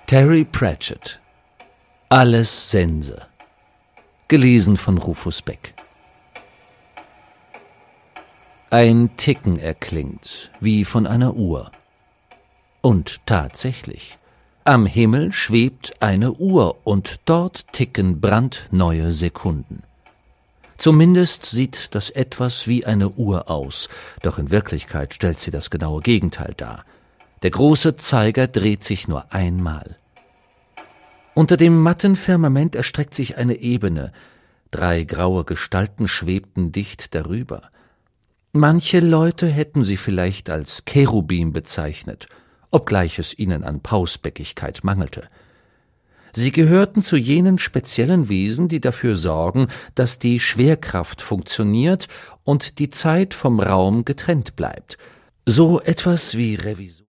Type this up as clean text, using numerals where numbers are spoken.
Terry Pratchett. Alles Sense. Gelesen von Rufus Beck. Ein Ticken erklingt, wie von einer Uhr. Und tatsächlich, am Himmel schwebt eine Uhr und dort ticken brandneue Sekunden. Zumindest sieht das etwas wie eine Uhr aus, doch in Wirklichkeit stellt sie das genaue Gegenteil dar. Der große Zeiger dreht sich nur einmal. Unter dem matten Firmament erstreckt sich eine Ebene. 3 graue Gestalten schwebten dicht darüber. Manche Leute hätten sie vielleicht als Cherubim bezeichnet, obgleich es ihnen an Pausbäckigkeit mangelte. Sie gehörten zu jenen speziellen Wesen, die dafür sorgen, dass die Schwerkraft funktioniert und die Zeit vom Raum getrennt bleibt. So etwas wie Revisoren.